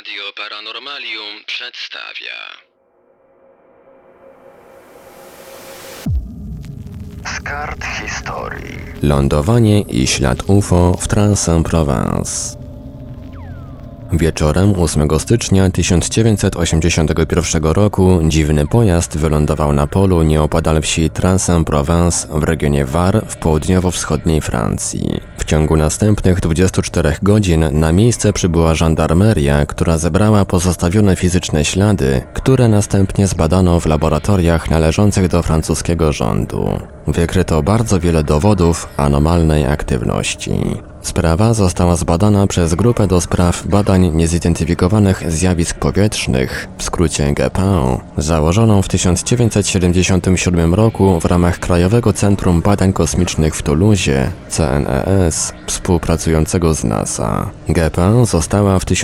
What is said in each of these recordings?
Radio Paranormalium przedstawia. Z kart historii. Lądowanie i ślad UFO w Aix-en-Provence. Wieczorem 8 stycznia 1981 roku dziwny pojazd wylądował na polu nieopodal wsi Aix-en-Provence w regionie Var w południowo-wschodniej Francji. W ciągu następnych 24 godzin na miejsce przybyła żandarmeria, która zebrała pozostawione fizyczne ślady, które następnie zbadano w laboratoriach należących do francuskiego rządu. Wykryto bardzo wiele dowodów anomalnej aktywności. Sprawa została zbadana przez Grupę do spraw badań niezidentyfikowanych zjawisk powietrznych, w skrócie GPO, założoną w 1977 roku w ramach Krajowego Centrum Badań Kosmicznych w Toulouse, CNES, współpracującego z NASA. GPO została w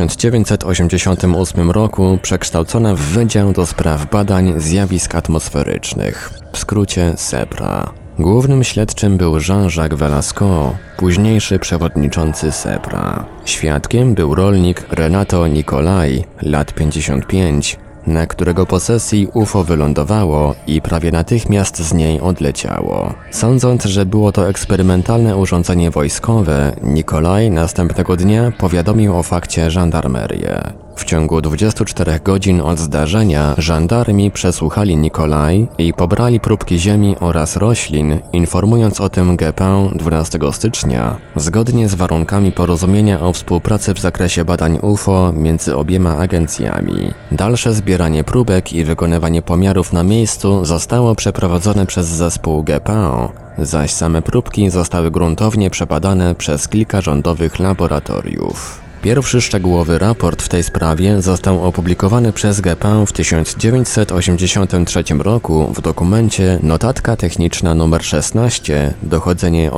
1988 roku przekształcona w Wydział do spraw badań zjawisk atmosferycznych, w skrócie SEPRA. Głównym śledczym był Jean-Jacques Velasco, późniejszy przewodniczący SEPRA. Świadkiem był rolnik Renato Nicolai, lat 55, na którego posesji UFO wylądowało i prawie natychmiast z niej odleciało. Sądząc, że było to eksperymentalne urządzenie wojskowe, Nicolai następnego dnia powiadomił o fakcie żandarmerię. W ciągu 24 godzin od zdarzenia żandarmi przesłuchali Nicolai i pobrali próbki ziemi oraz roślin, informując o tym GPO 12 stycznia, zgodnie z warunkami porozumienia o współpracy w zakresie badań UFO między obiema agencjami. Dalsze zbieranie próbek i wykonywanie pomiarów na miejscu zostało przeprowadzone przez zespół GPO, zaś same próbki zostały gruntownie przebadane przez kilka rządowych laboratoriów. Pierwszy szczegółowy raport w tej sprawie został opublikowany przez GPO w 1983 roku w dokumencie Notatka Techniczna nr 16, dochodzenie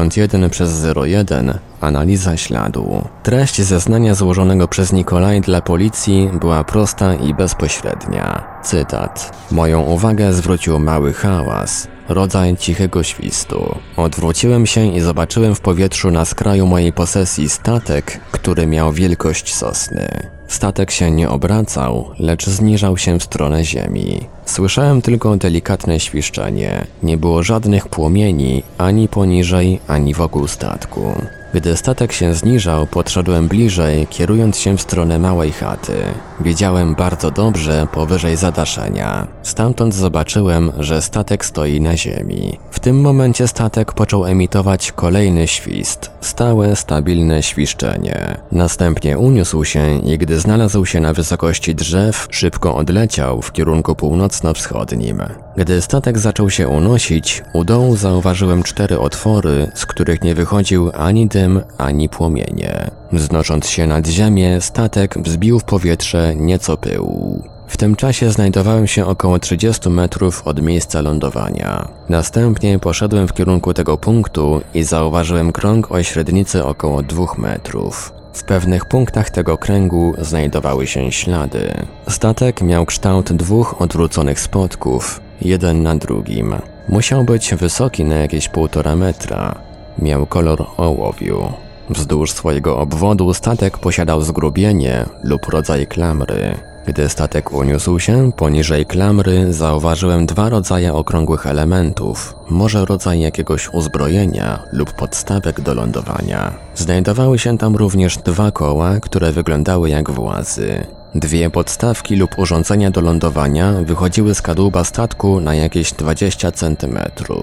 81/01, analiza śladu. Treść zeznania złożonego przez Nicolai dla policji była prosta i bezpośrednia. Cytat. Moją uwagę zwrócił mały hałas. Rodzaj cichego świstu. Odwróciłem się i zobaczyłem w powietrzu na skraju mojej posesji statek, który miał wielkość sosny. Statek się nie obracał, lecz zniżał się w stronę ziemi. Słyszałem tylko delikatne świszczenie. Nie było żadnych płomieni, ani poniżej, ani wokół statku. Gdy statek się zniżał, podszedłem bliżej, kierując się w stronę małej chaty. Widziałem bardzo dobrze powyżej zadaszenia. Stamtąd zobaczyłem, że statek stoi na ziemi. W tym momencie statek począł emitować kolejny świst. Stałe, stabilne świszczenie. Następnie uniósł się i gdy znalazł się na wysokości drzew, szybko odleciał w kierunku północno-wschodnim. Gdy statek zaczął się unosić, u dołu zauważyłem 4 otwory, z których nie wychodził ani dym, ani płomienie. Wznosząc się nad ziemię, statek wzbił w powietrze nieco pyłu. W tym czasie znajdowałem się około 30 metrów od miejsca lądowania. Następnie poszedłem w kierunku tego punktu i zauważyłem krąg o średnicy około 2 metrów. W pewnych punktach tego kręgu znajdowały się ślady. Statek miał kształt 2 odwróconych spodków, jeden na drugim. Musiał być wysoki na jakieś 1,5 metra. Miał kolor ołowiu. Wzdłuż swojego obwodu statek posiadał zgrubienie lub rodzaj klamry. Gdy statek uniósł się, poniżej klamry zauważyłem 2 rodzaje okrągłych elementów, może rodzaj jakiegoś uzbrojenia lub podstawek do lądowania. Znajdowały się tam również 2 koła, które wyglądały jak włazy. 2 podstawki lub urządzenia do lądowania wychodziły z kadłuba statku na jakieś 20 cm.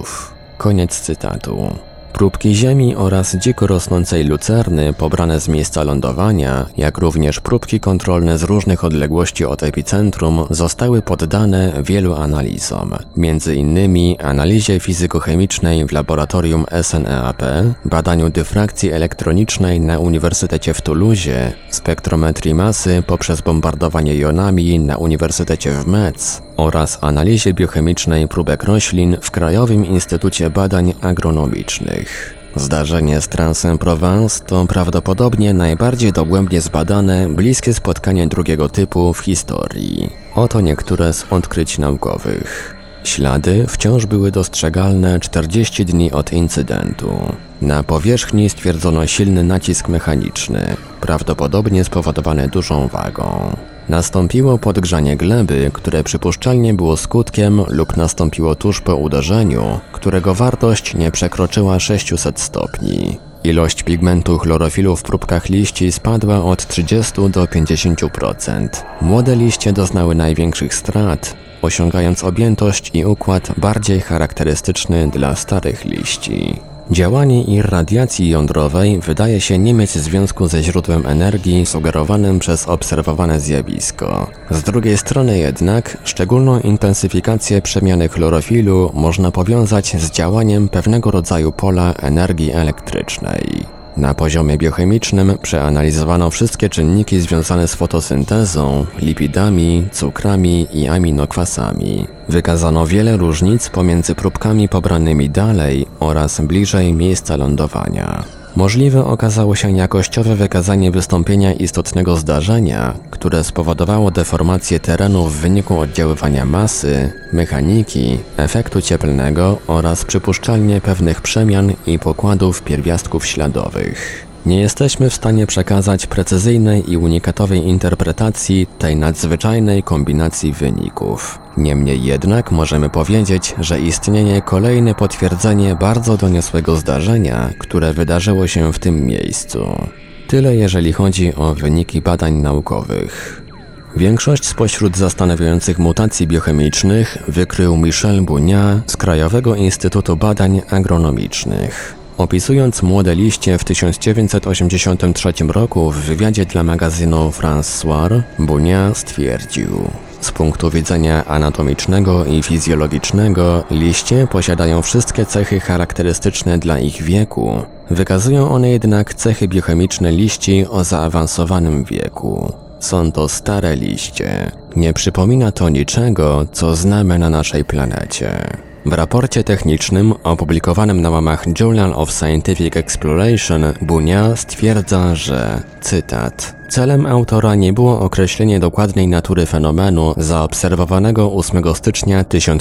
Koniec cytatu. Próbki ziemi oraz dziko rosnącej lucerny pobrane z miejsca lądowania, jak również próbki kontrolne z różnych odległości od epicentrum zostały poddane wielu analizom. Między innymi analizie fizykochemicznej w laboratorium SNEAP, badaniu dyfrakcji elektronicznej na Uniwersytecie w Toulouse, spektrometrii masy poprzez bombardowanie jonami na Uniwersytecie w Metz oraz analizie biochemicznej próbek roślin w Krajowym Instytucie Badań Agronomicznych. Zdarzenie z Aix-en-Provence to prawdopodobnie najbardziej dogłębnie zbadane, bliskie spotkanie drugiego typu w historii. Oto niektóre z odkryć naukowych. Ślady wciąż były dostrzegalne 40 dni od incydentu. Na powierzchni stwierdzono silny nacisk mechaniczny, prawdopodobnie spowodowany dużą wagą. Nastąpiło podgrzanie gleby, które przypuszczalnie było skutkiem lub nastąpiło tuż po uderzeniu, którego wartość nie przekroczyła 600 stopni. Ilość pigmentu chlorofilu w próbkach liści spadła od 30 do 50%. Młode liście doznały największych strat, osiągając objętość i układ bardziej charakterystyczny dla starych liści. Działanie irradiacji jądrowej wydaje się nie mieć związku ze źródłem energii sugerowanym przez obserwowane zjawisko. Z drugiej strony jednak szczególną intensyfikację przemiany chlorofilu można powiązać z działaniem pewnego rodzaju pola energii elektrycznej. Na poziomie biochemicznym przeanalizowano wszystkie czynniki związane z fotosyntezą, lipidami, cukrami i aminokwasami. Wykazano wiele różnic pomiędzy próbkami pobranymi dalej oraz bliżej miejsca lądowania. Możliwe okazało się jakościowe wykazanie wystąpienia istotnego zdarzenia, które spowodowało deformację terenu w wyniku oddziaływania masy, mechaniki, efektu cieplnego oraz przypuszczalnie pewnych przemian i pokładów pierwiastków śladowych. Nie jesteśmy w stanie przekazać precyzyjnej i unikatowej interpretacji tej nadzwyczajnej kombinacji wyników. Niemniej jednak możemy powiedzieć, że istnieje kolejne potwierdzenie bardzo doniosłego zdarzenia, które wydarzyło się w tym miejscu. Tyle jeżeli chodzi o wyniki badań naukowych. Większość spośród zastanawiających mutacji biochemicznych wykrył Michel Bougnat z Krajowego Instytutu Badań Agronomicznych. Opisując młode liście w 1983 roku w wywiadzie dla magazynu France Soir, Bougnat stwierdził: z punktu widzenia anatomicznego i fizjologicznego liście posiadają wszystkie cechy charakterystyczne dla ich wieku. Wykazują one jednak cechy biochemiczne liści o zaawansowanym wieku. Są to stare liście. Nie przypomina to niczego, co znamy na naszej planecie. W raporcie technicznym opublikowanym na łamach Journal of Scientific Exploration Bougnat stwierdza, że, cytat, celem autora nie było określenie dokładnej natury fenomenu zaobserwowanego 8 stycznia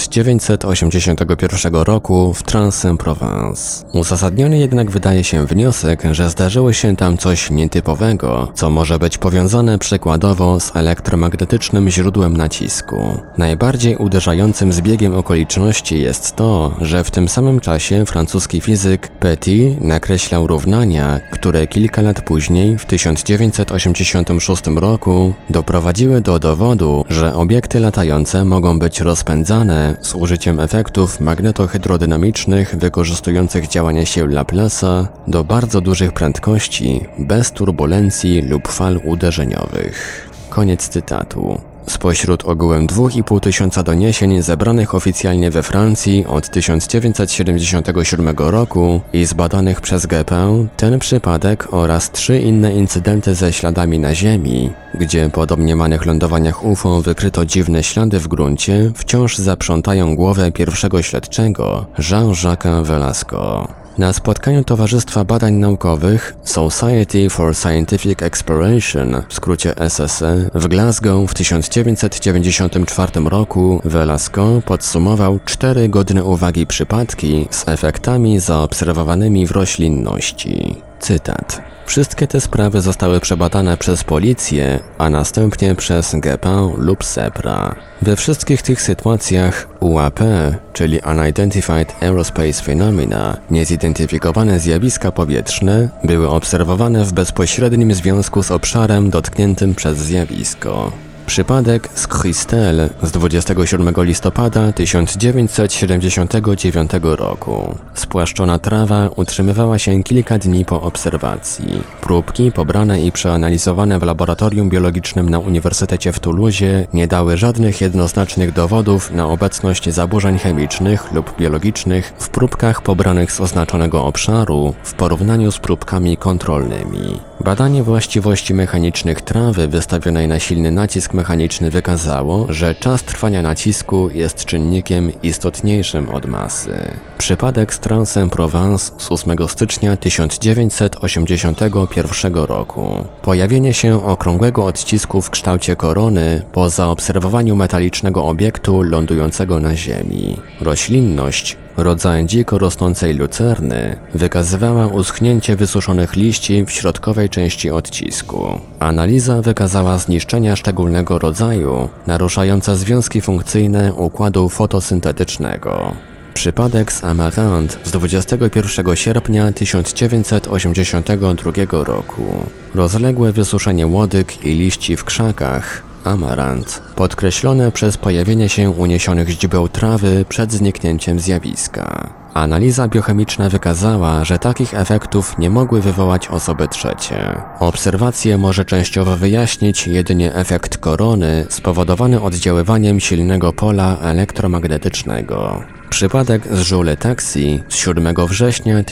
1981 roku w Aix-en-Provence. Uzasadniony jednak wydaje się wniosek, że zdarzyło się tam coś nietypowego, co może być powiązane przykładowo z elektromagnetycznym źródłem nacisku. Najbardziej uderzającym zbiegiem okoliczności jest to, że w tym samym czasie francuski fizyk Petit nakreślał równania, które kilka lat później, w 1986 roku, doprowadziły do dowodu, że obiekty latające mogą być rozpędzane z użyciem efektów magnetohydrodynamicznych wykorzystujących działanie sił Laplace'a do bardzo dużych prędkości, bez turbulencji lub fal uderzeniowych. Koniec cytatu. Spośród ogółem 2500 doniesień zebranych oficjalnie we Francji od 1977 roku i zbadanych przez GP, ten przypadek oraz 3 inne incydenty ze śladami na Ziemi, gdzie po domniemanych lądowaniach UFO wykryto dziwne ślady w gruncie, wciąż zaprzątają głowę pierwszego śledczego, Jean-Jacques Velasco. Na spotkaniu Towarzystwa Badań Naukowych Society for Scientific Exploration, w skrócie SSE, w Glasgow w 1994 roku Velasco podsumował 4 godne uwagi przypadki z efektami zaobserwowanymi w roślinności. Cytat. Wszystkie te sprawy zostały przebadane przez policję, a następnie przez GEPA lub SEPRA. We wszystkich tych sytuacjach UAP, czyli Unidentified Aerospace Phenomena, niezidentyfikowane zjawiska powietrzne, były obserwowane w bezpośrednim związku z obszarem dotkniętym przez zjawisko. Przypadek z Christelle z 27 listopada 1979 roku. Spłaszczona trawa utrzymywała się kilka dni po obserwacji. Próbki pobrane i przeanalizowane w laboratorium biologicznym na Uniwersytecie w Toulouse nie dały żadnych jednoznacznych dowodów na obecność zaburzeń chemicznych lub biologicznych w próbkach pobranych z oznaczonego obszaru w porównaniu z próbkami kontrolnymi. Badanie właściwości mechanicznych trawy wystawionej na silny nacisk mechaniczny wykazało, że czas trwania nacisku jest czynnikiem istotniejszym od masy. Przypadek z Aix-en-Provence z 8 stycznia 1981 roku. Pojawienie się okrągłego odcisku w kształcie korony po zaobserwowaniu metalicznego obiektu lądującego na Ziemi. Roślinność, rodzaj dziko rosnącej lucerny, wykazywała uschnięcie wysuszonych liści w środkowej części odcisku. Analiza wykazała zniszczenia szczególnego rodzaju, naruszające związki funkcyjne układu fotosyntetycznego. Przypadek z Amarant z 21 sierpnia 1982 roku. Rozległe wysuszenie łodyg i liści w krzakach, Amarant, podkreślone przez pojawienie się uniesionych źródeł trawy przed zniknięciem zjawiska. Analiza biochemiczna wykazała, że takich efektów nie mogły wywołać osoby trzecie. Obserwację może częściowo wyjaśnić jedynie efekt korony spowodowany oddziaływaniem silnego pola elektromagnetycznego. Przypadek z Joule Taxi z 7 września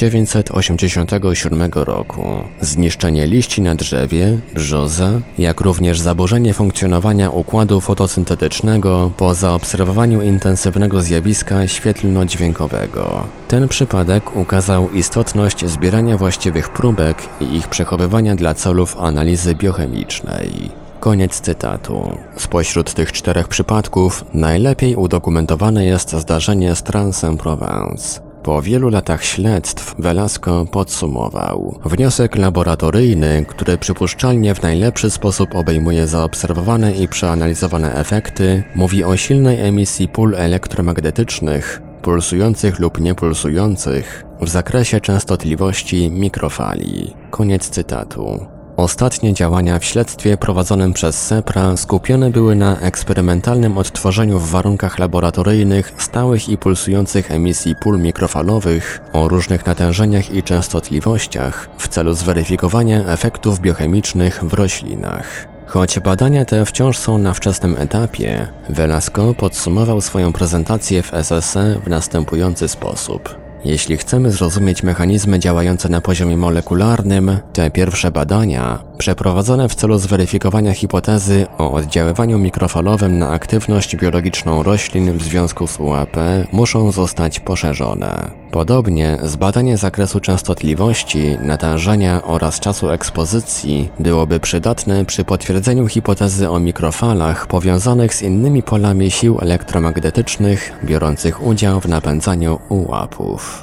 1987 roku. Zniszczenie liści na drzewie, brzoza, jak również zaburzenie funkcjonowania układu fotosyntetycznego po zaobserwowaniu intensywnego zjawiska świetlno-dźwiękowego. Ten przypadek ukazał istotność zbierania właściwych próbek i ich przechowywania dla celów analizy biochemicznej. Koniec cytatu. Spośród tych 4 przypadków najlepiej udokumentowane jest zdarzenie z Aix-en-Provence. Po wielu latach śledztw Velasco podsumował: wniosek laboratoryjny, który przypuszczalnie w najlepszy sposób obejmuje zaobserwowane i przeanalizowane efekty, mówi o silnej emisji pól elektromagnetycznych, pulsujących lub niepulsujących, w zakresie częstotliwości mikrofali. Koniec cytatu. Ostatnie działania w śledztwie prowadzonym przez SEPRA skupione były na eksperymentalnym odtworzeniu w warunkach laboratoryjnych stałych i pulsujących emisji pól mikrofalowych o różnych natężeniach i częstotliwościach w celu zweryfikowania efektów biochemicznych w roślinach. Choć badania te wciąż są na wczesnym etapie, Velasco podsumował swoją prezentację w SSE w następujący sposób. Jeśli chcemy zrozumieć mechanizmy działające na poziomie molekularnym, te pierwsze badania, przeprowadzone w celu zweryfikowania hipotezy o oddziaływaniu mikrofalowym na aktywność biologiczną roślin w związku z UAP, muszą zostać poszerzone. Podobnie zbadanie zakresu częstotliwości, natężenia oraz czasu ekspozycji byłoby przydatne przy potwierdzeniu hipotezy o mikrofalach powiązanych z innymi polami sił elektromagnetycznych biorących udział w napędzaniu UAP-ów.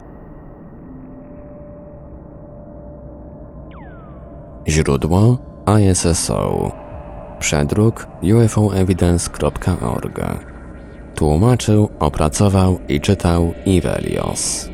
Źródło ISSO. Przedruk ufoevidence.org. Tłumaczył, opracował i czytał Ivelios.